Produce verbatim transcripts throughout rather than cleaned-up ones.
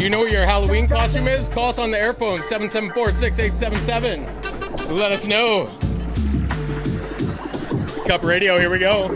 Do you know what your Halloween costume is? Call us on the airphone, seven seven four, six eight seven seven. Let us know. It's Cup Radio, here we go.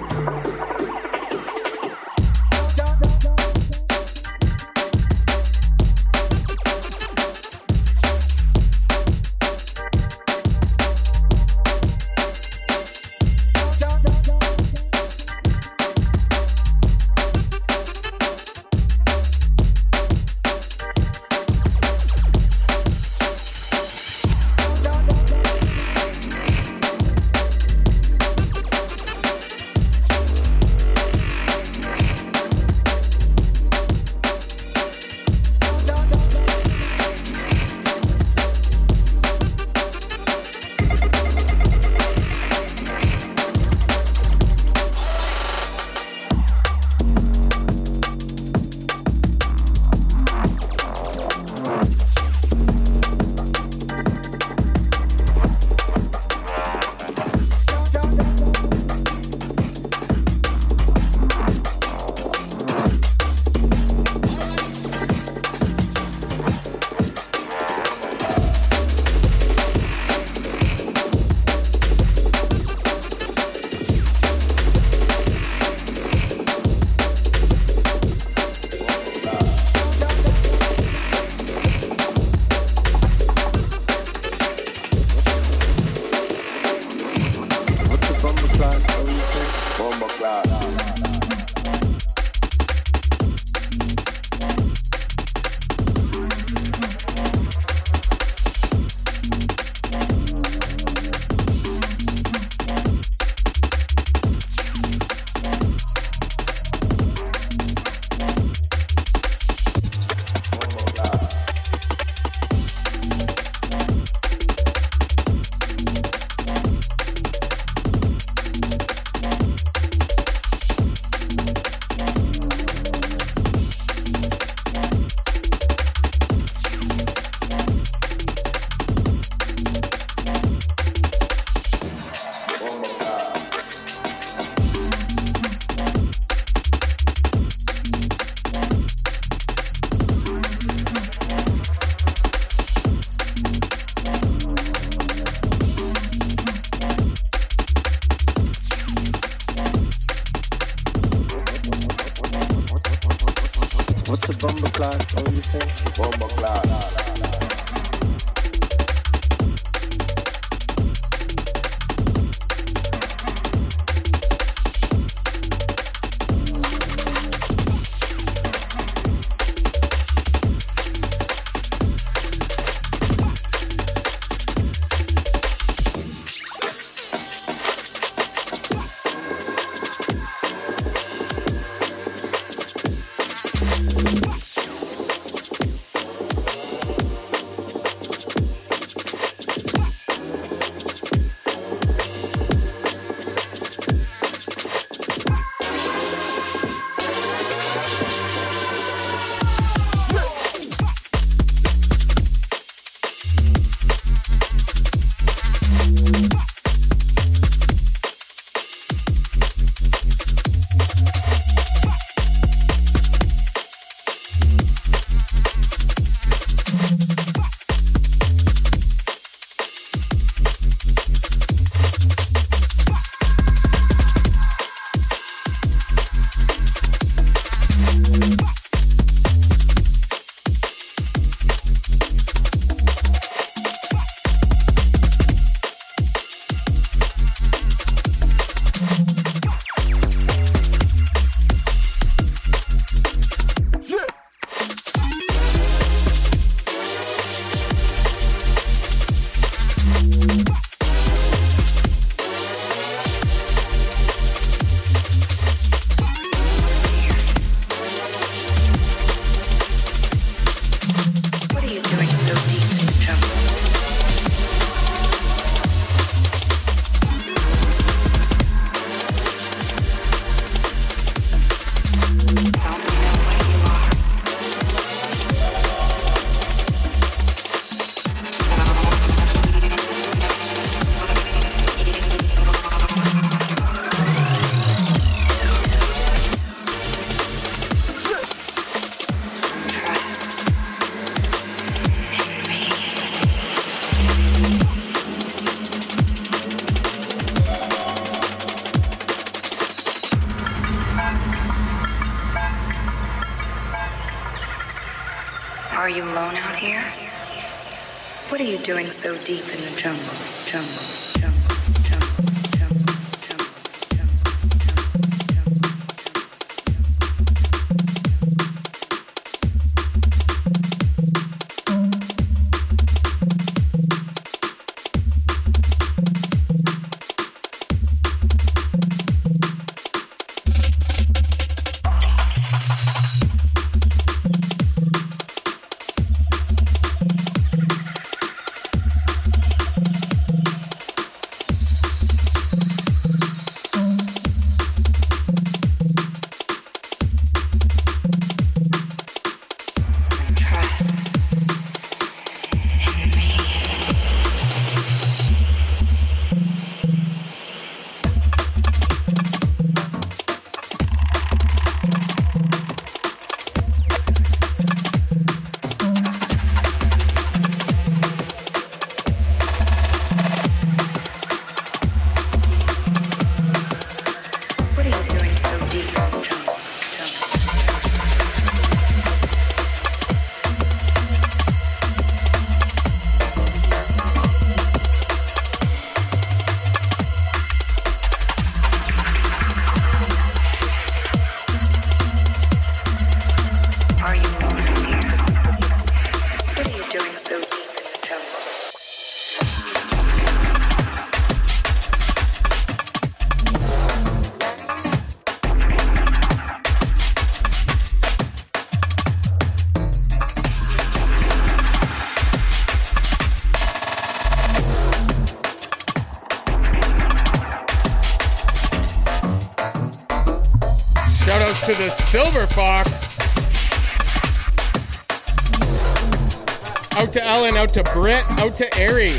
Are you alone out here? What are you doing so deep in the jungle, jungle, jungle, jungle, jungle, jungle, To the Silver Fox. Out to Ellen, out to Britt, out to Ari.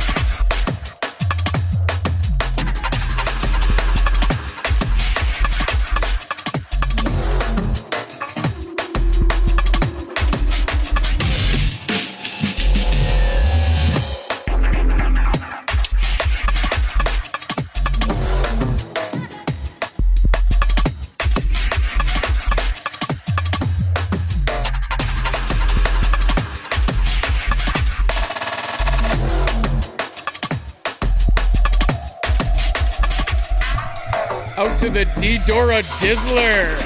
Out to the D-Dora Dizzler.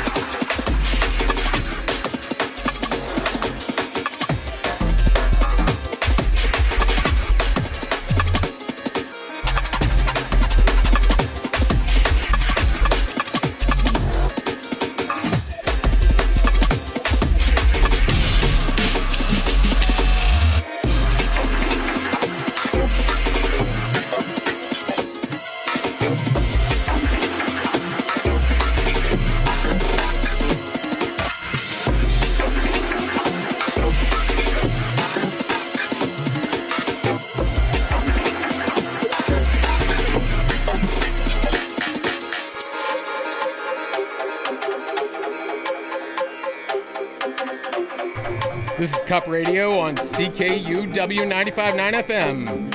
This is Cup Radio on C K U W ninety-five point nine F M.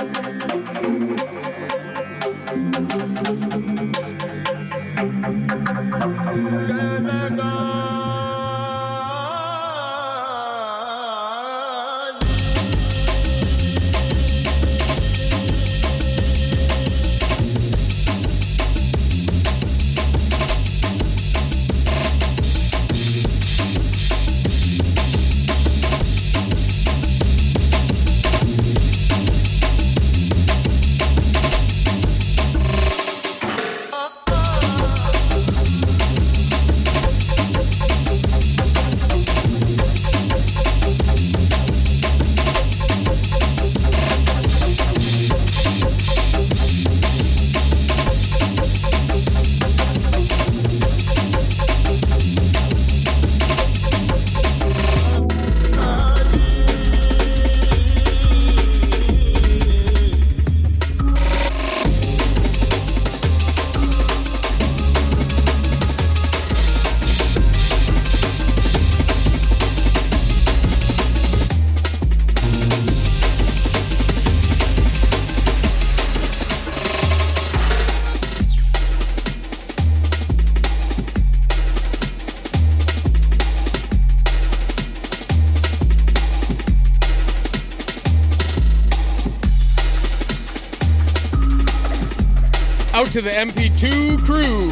out to the M P two crew.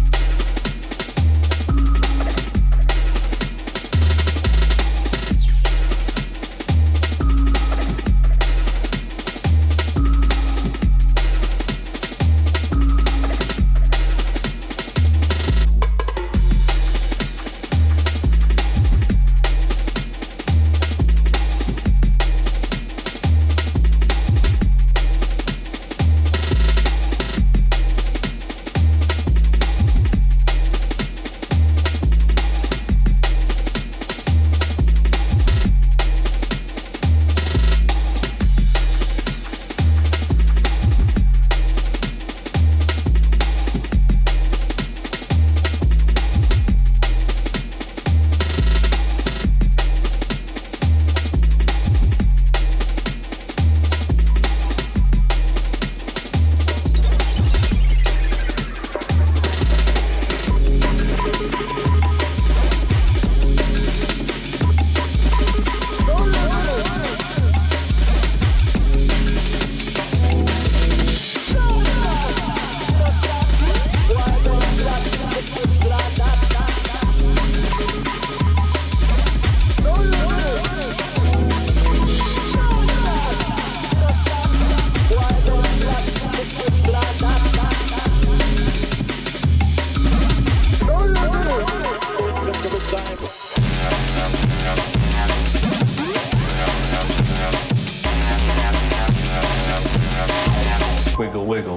Wiggle, wiggle.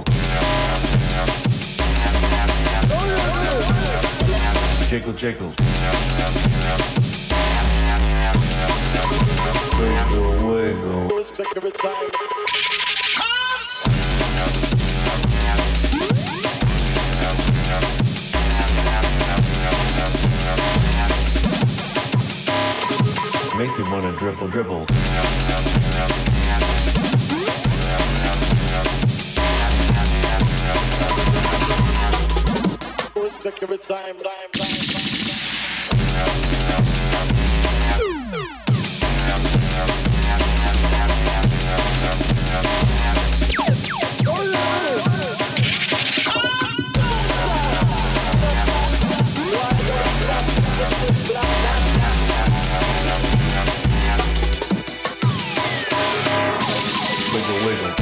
Jiggle, jiggle. Wiggle, wiggle. Makes me wanna dribble, dribble. Every time, time, time, time. Wiggle, wiggle.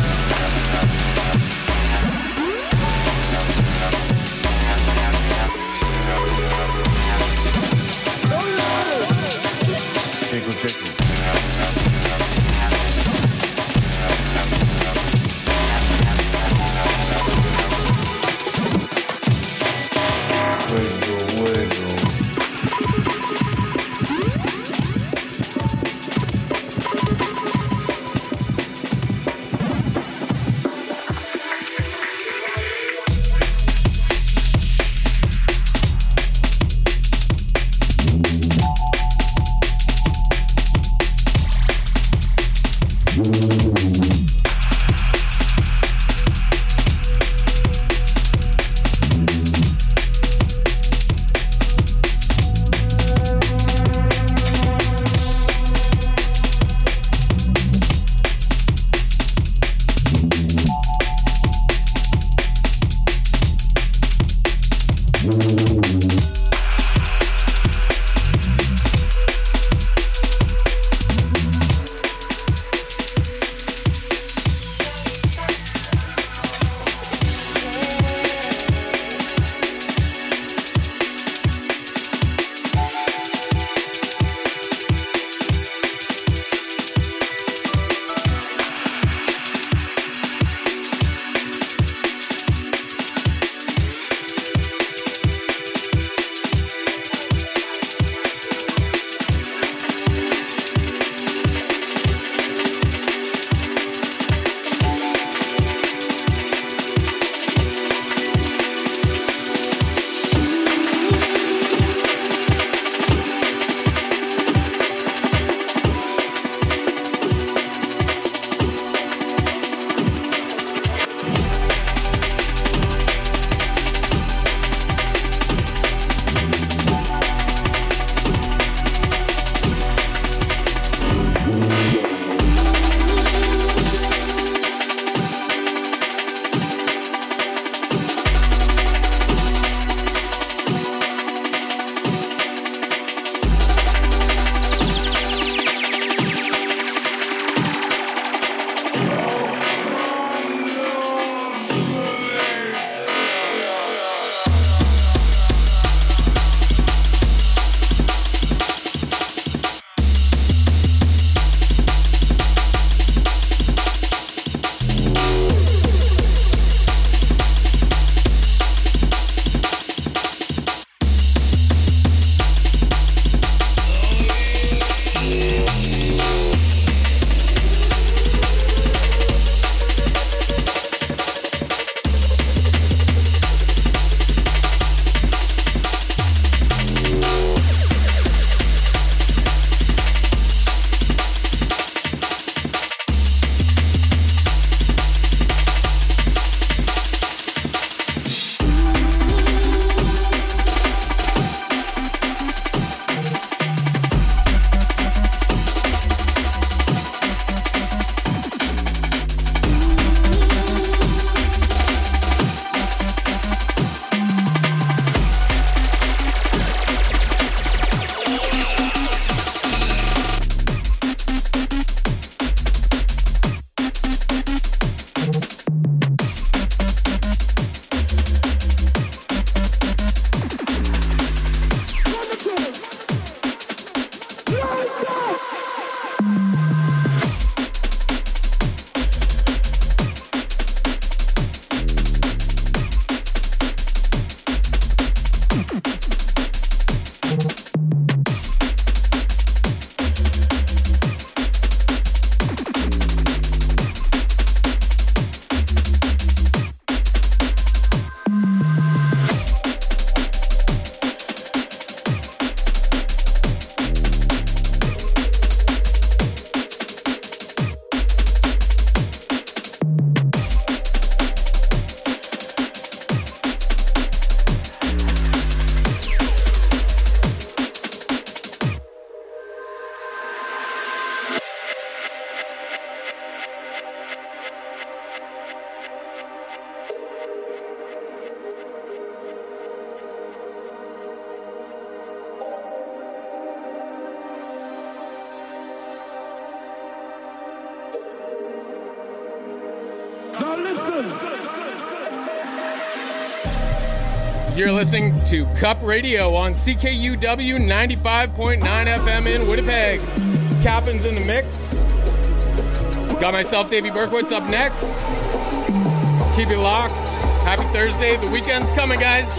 You're listening to Cup Radio on C K U W ninety-five point nine F M in Winnipeg. Captain's in the mix. Got myself, Davey Berkowitz, up next. Keep it locked. Happy Thursday. The weekend's coming, guys.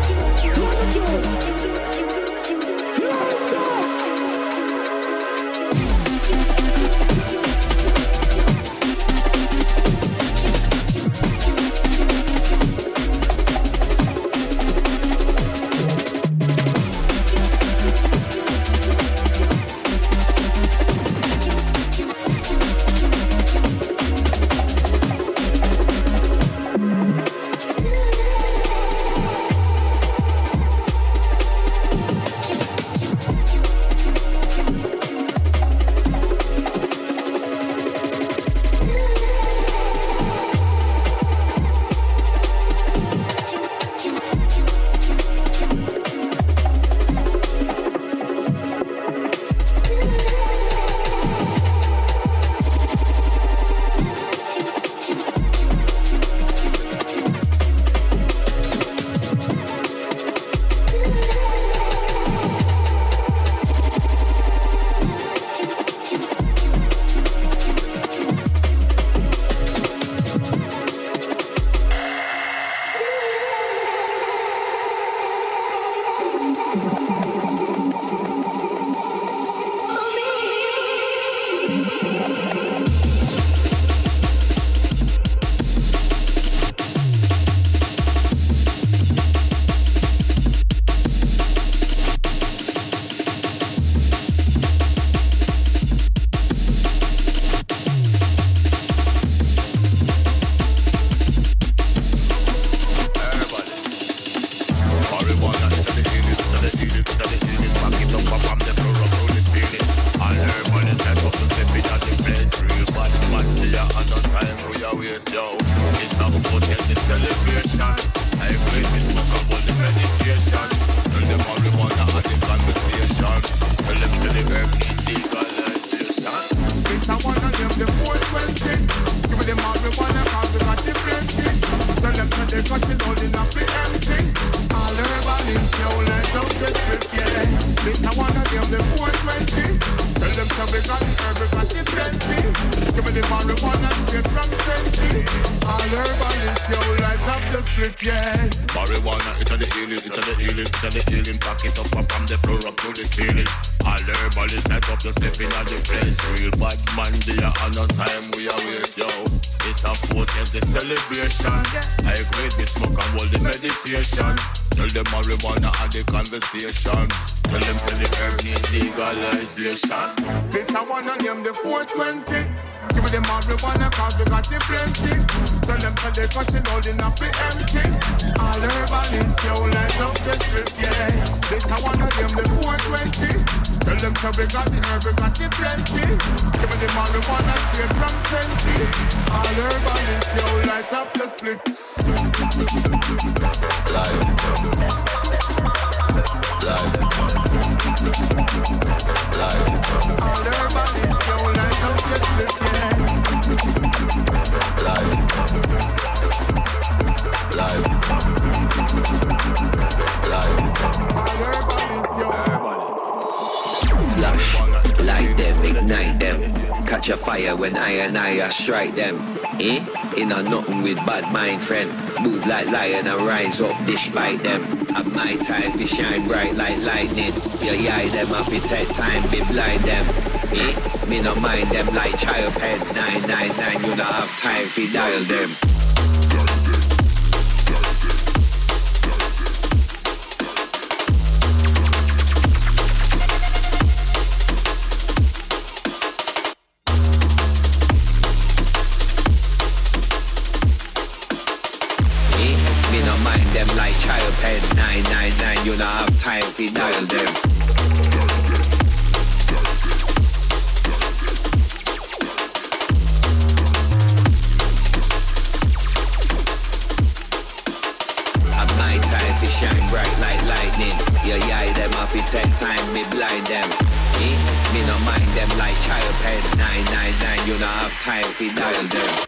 Conversation. Tell them say the herb need legalization. This I wanna name the four twenty. Give them marijuana cause we got it plenty. Tell them say they catching all enough be empty. All herbalists, yo, light up the strip, yeah. This I wanna name the four twenty. Tell them say we got the herb, we got it plenty. Give me the marijuana straight from Senti. All herbalists, yo, light up the split. Light it up. Light it up. Light it up. All everybody's so light up the split, yeah. Light it up. Light it up. Light it up. All everybody's so. Flash, light them, ignite them. Catch a fire when I and I strike them. Eh? In a nothing with bad mind, friend. Move like lion and rise up despite them. At my time we shine bright like lightning. You eye them up, it take time, be blind them. Eh? Me no mind them like child pen. nine nine nine, you don't have time fi dial them. nine nine nine, you don't have time to dial them. At my time to shine bright like lightning. You eye them up, it take time, me blind them. Eh? Me no mind them like child pen. nine nine nine, you don't have time to dial them.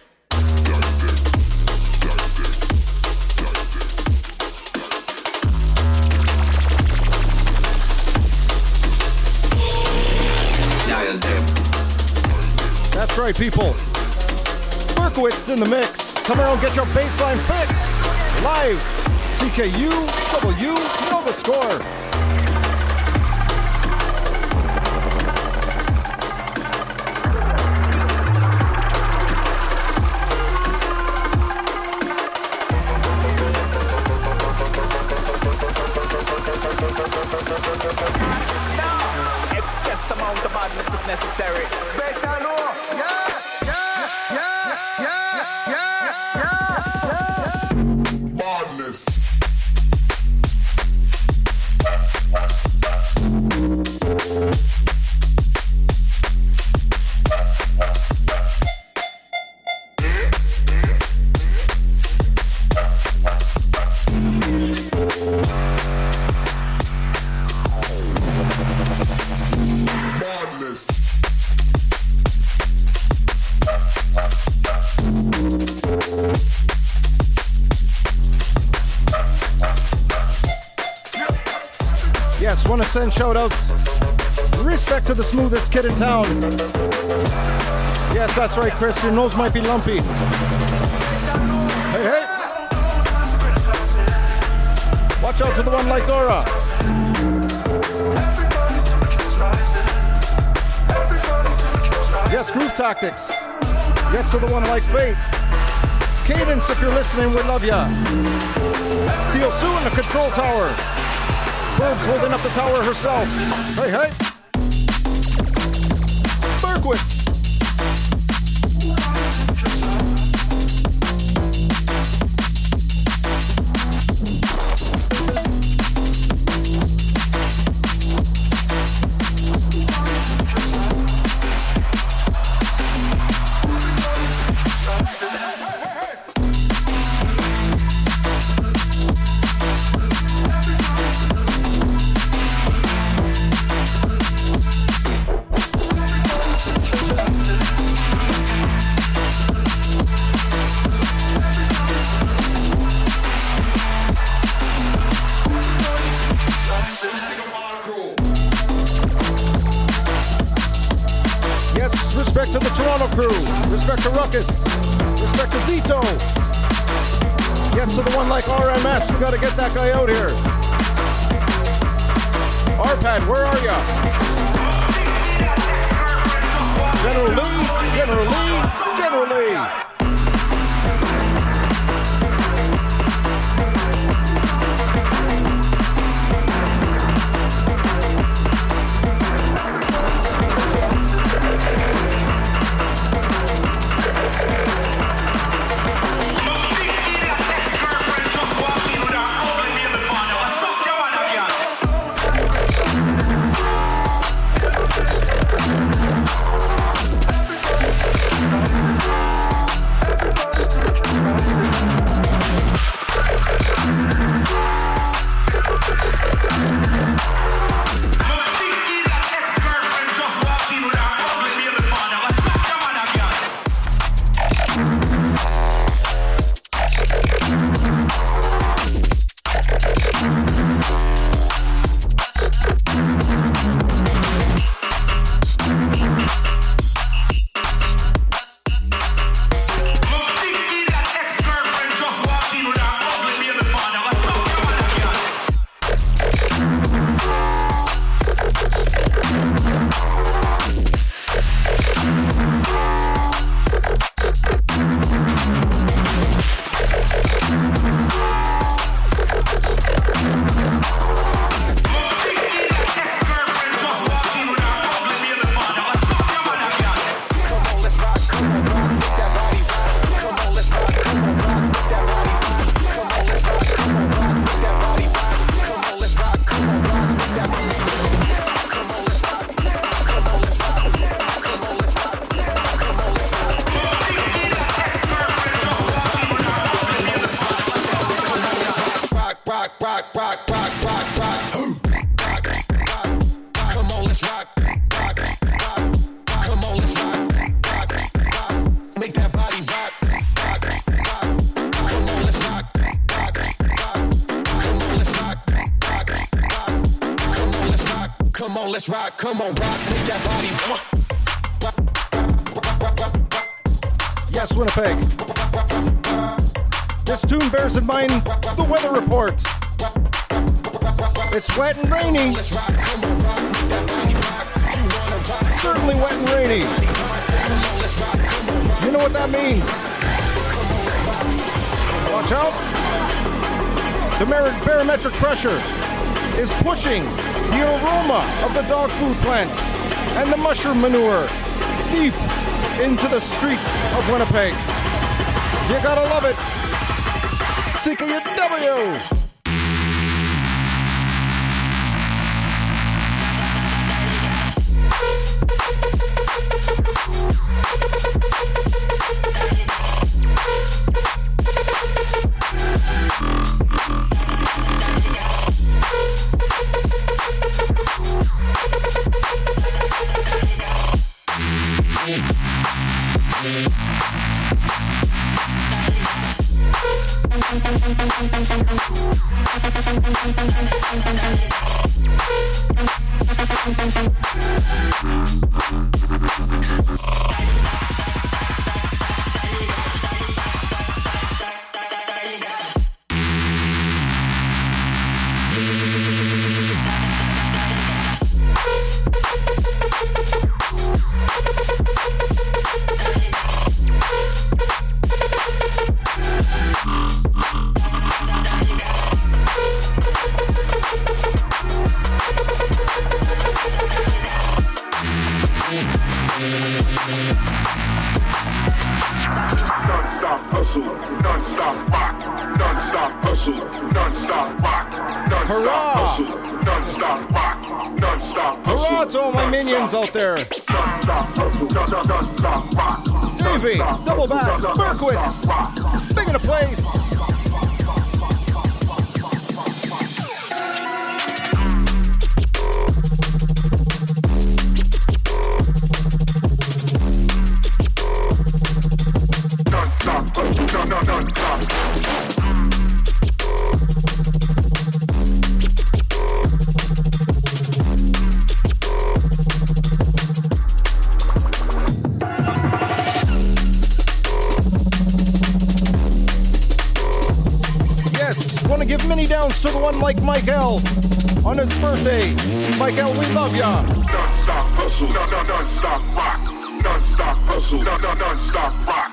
right, people. Berkowitz in the mix. Come around, get your baseline fix. Live. C K U, W, Nova Score. Excess amount of madness if necessary. Better know. Yeah, yeah, yeah, yeah, yeah, yeah, yeah. Madness. Want to send shout-outs. Respect to the smoothest kid in town. Yes, that's right, Chris. Your nose might be lumpy. Hey, hey. Watch out to the one like Dora. Yes, Groove Tactics. Yes to the one like Fate. Cadence, if you're listening, we love ya. Theo Sue in the control tower. Bird's holding up the tower herself. Hey, hey. Berkowitz. Respect to the Toronto crew. Respect to Ruckus. Respect to Zito. Yes to the one like R M S. We gotta get that guy out here. R-Pad, where are ya? General Lee, General Lee, General Lee. Come on, let's rock, come on, rock, make that body rock, rock, rock, rock, rock, rock. West Winnipeg. This tune bears in mind the weather report. It's wet and rainy. Certainly wet and rainy. You know what that means. Watch out. The barometric pressure is pushing the aroma of the dog food plant and the mushroom manure deep into the streets of Winnipeg. You gotta love it. C K U W. Out there. Davey, double back, Berkowitz, big in a place. Many downs to the one like Mike L on his birthday. Mike L, we love ya. Non-stop hustle, non-stop rock. Non-stop hustle, non-stop rock.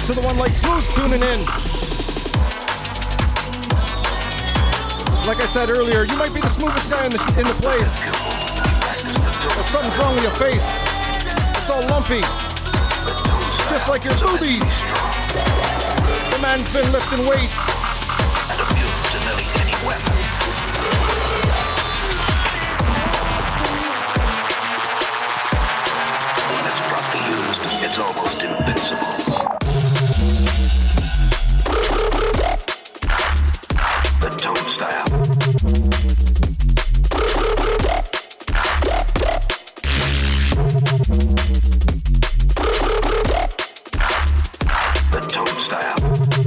Yes to the one like Smooth tuning in. Like I said earlier, you might be the smoothest guy in the, in the place. But something's wrong with your face. It's all lumpy. Just like your boobies. The man's been lifting weights. It's almost invincible. The tone style. The tone style.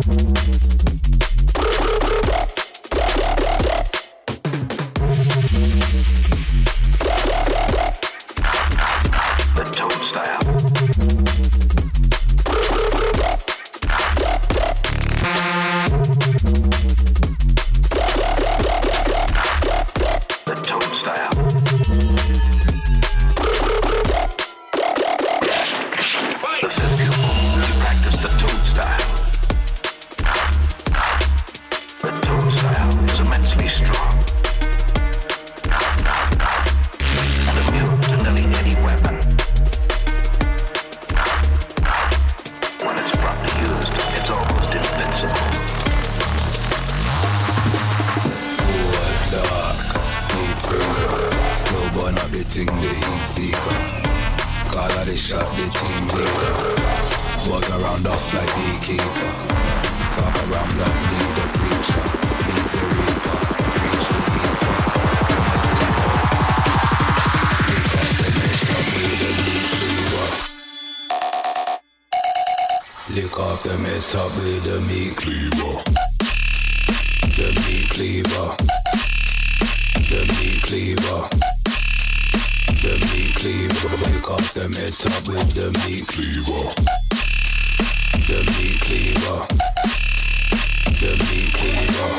The tone style. Top with the meat cleaver. The meat cleaver. The meat cleaver. The meat cleaver. Lick off the head top with the meat cleaver. The meat cleaver. The meat cleaver.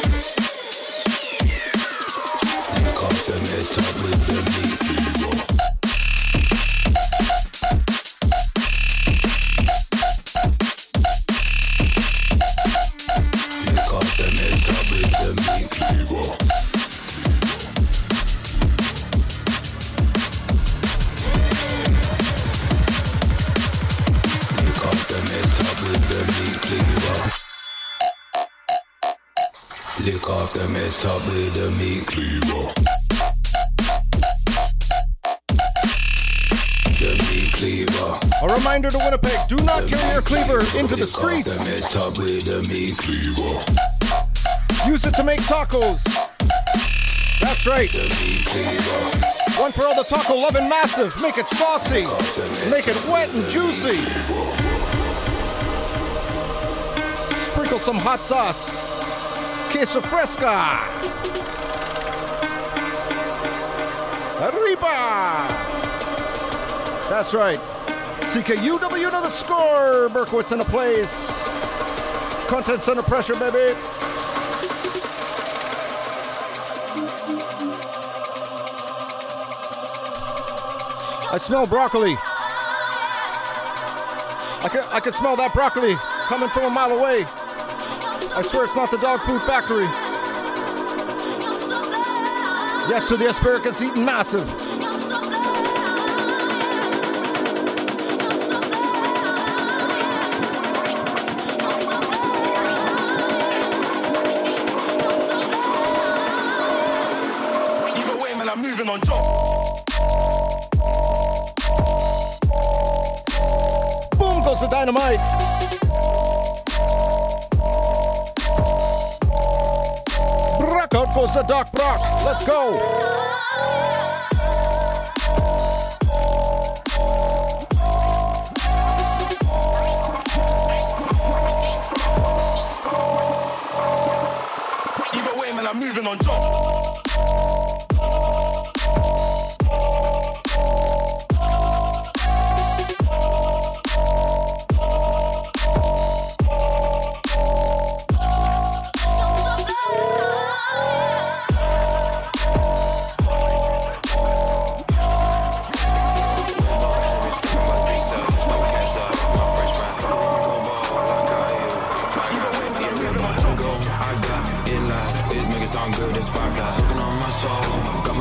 Lick off the head top with the meat cleaver. Lick off the head top with the meat cleaver. The meat cleaver. A reminder to Winnipeg, do not the carry your cleaver into the streets. Lick off the head top with the meat cleaver. Use it to make tacos. That's right. The meat cleaver. One for all the taco loving massive. Make it saucy. Make it wet and juicy. Sprinkle some hot sauce. Queso fresca. Arriba. That's right. C K U W to the score. Berkowitz in a place. Contents under pressure, baby. I smell broccoli. I can, I can smell that broccoli coming from a mile away. I swear it's not the dog food factory. Yes to the asparagus eating massive. Either way, man, I'm moving on job. Boom goes the dynamite. Out goes the Doc Brock. Let's go. Either way, man, I'm moving on job.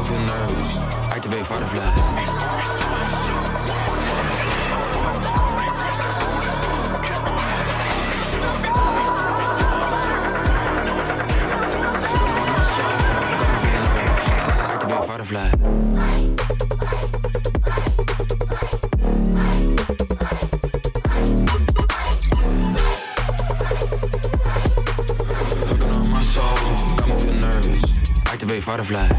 feel nervous. Activate Firefly. Butterfly. Fucking on my soul, got me feel nervous. Activate Butterfly.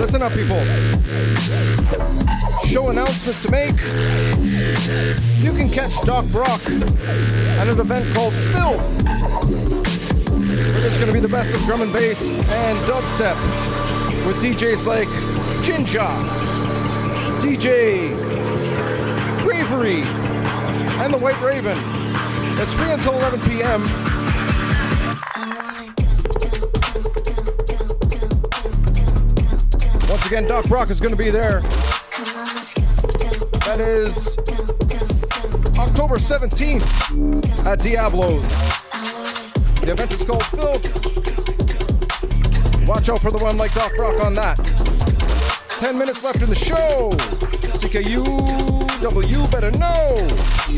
Listen up, people. Show announcement to make. You can catch Doc Brock at an event called Filth. It's going to be the best of drum and bass and dubstep with D Js like Jinja, D J Bravery, and the White Raven. It's free until eleven p.m. Once again, Doc Brock is going to be there. That is October seventeenth at Diablo's. The event is called Filth. Watch out for the one like Doc Brock on that. Ten minutes left in the show. C K U W better know.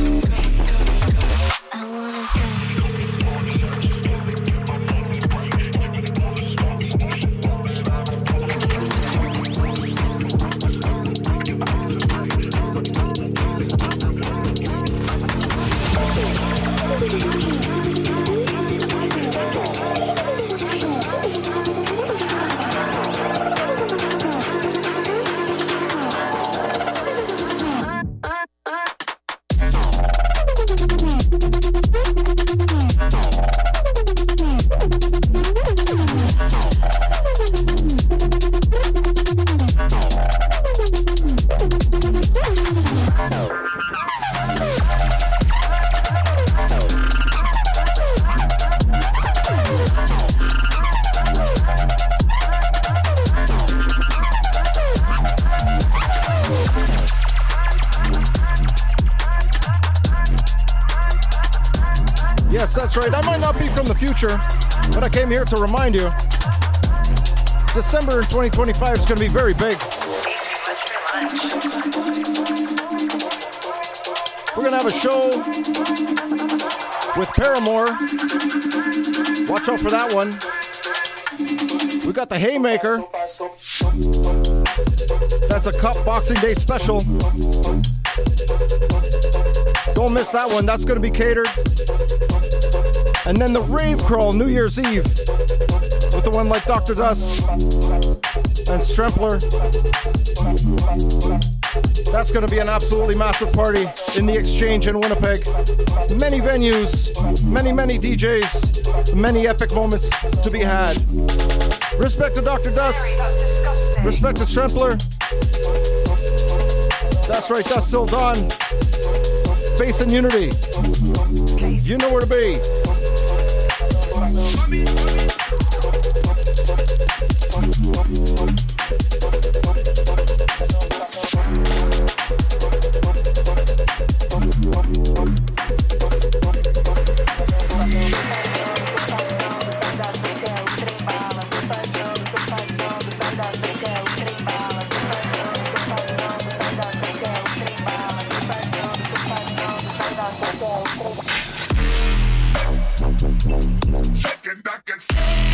That's right. I might not be from the future, but I came here to remind you. December twenty twenty-five is going to be very big. We're going to have a show with Paramore. Watch out for that one. We got the Haymaker. That's a Cup Boxing Day special. Don't miss that one. That's going to be catered. And then the Rave Crawl New Year's Eve with the one like Doctor Dust and Strempler. That's going to be an absolutely massive party in the Exchange in Winnipeg. Many venues, many, many D Js, many epic moments to be had. Respect to Doctor Dust. Respect to Strempler. That's right, Dust Till Dawn. Bass and Unity. You know where to be. Second, that gets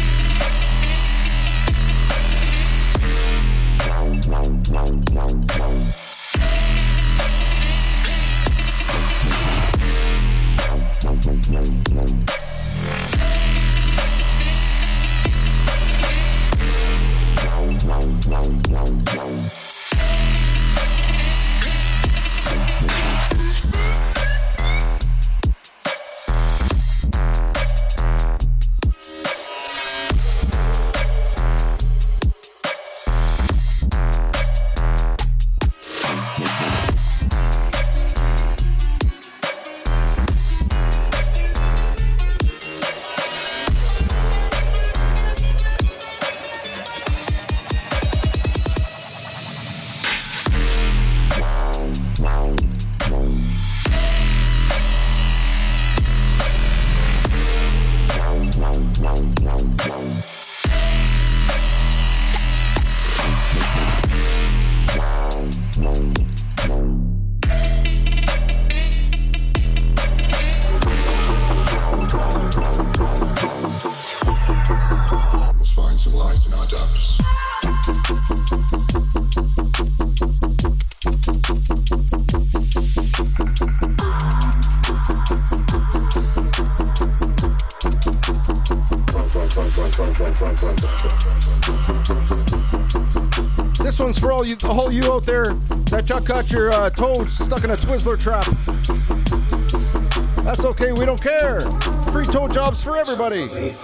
for all you, all you out there that just got your uh, toe stuck in a Twizzler trap. That's okay, we don't care. Free toe jobs for everybody.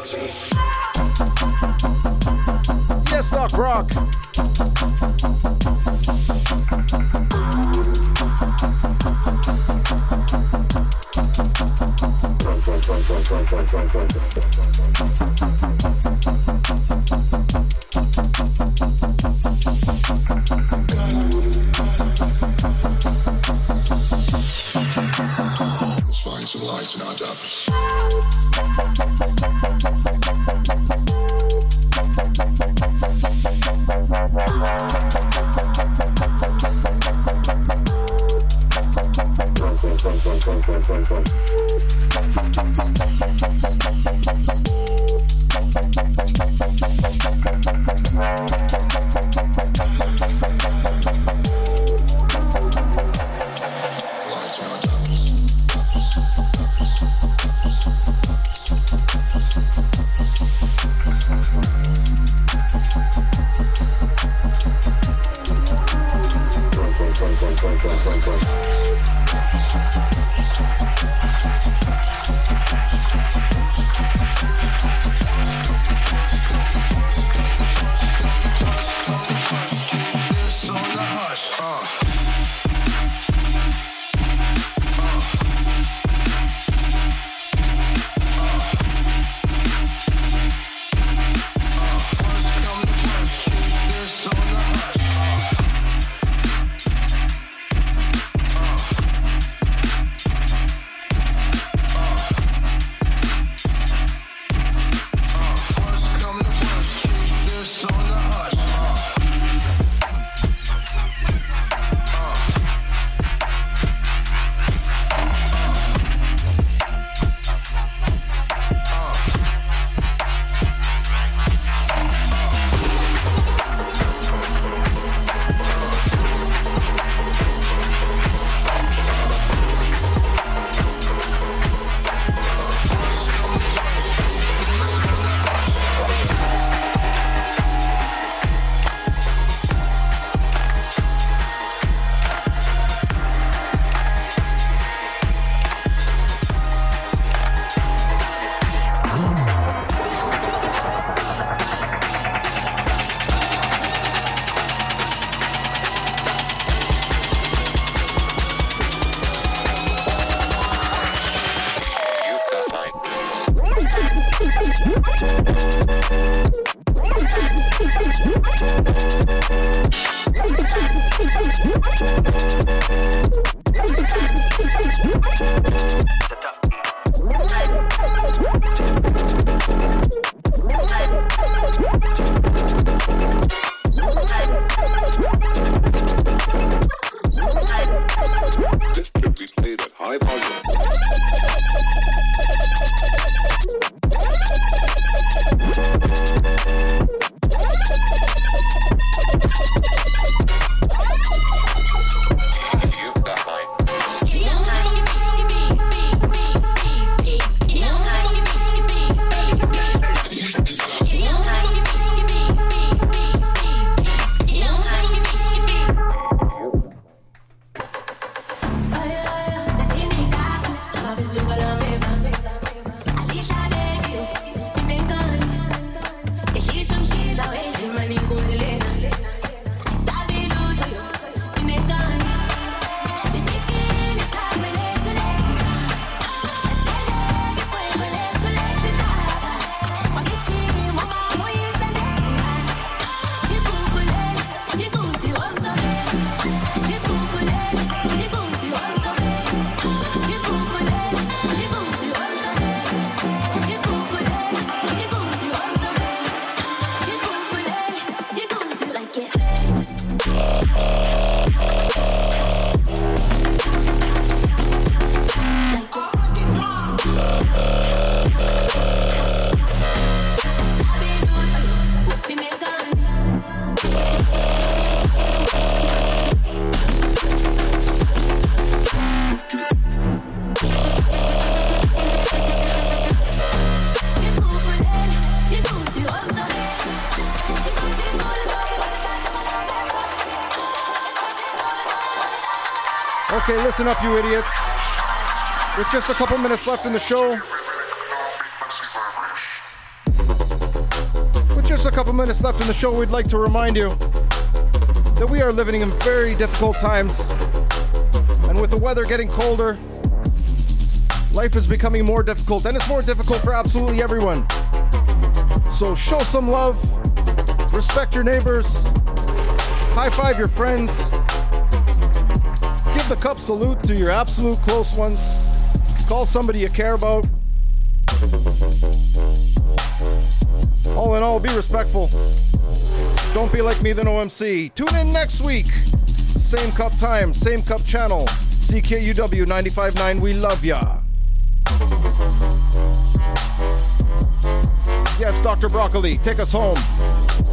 Yes, Doc Rock. Let's find some lights in our depths. Okay, listen up, you idiots. With just a couple minutes left in the show. With just a couple minutes left in the show, we'd like to remind you that we are living in very difficult times. And with the weather getting colder, life is becoming more difficult, and it's more difficult for absolutely everyone. So show some love, respect your neighbors, high five your friends, give the cup salute to your absolute close ones, call somebody you care about. All in all, be respectful. Don't be like me, the No M C. Tune in next week. Same cup time, same cup channel. C K U W ninety-five point nine, we love ya. Yes, Doctor Broccoli, take us home.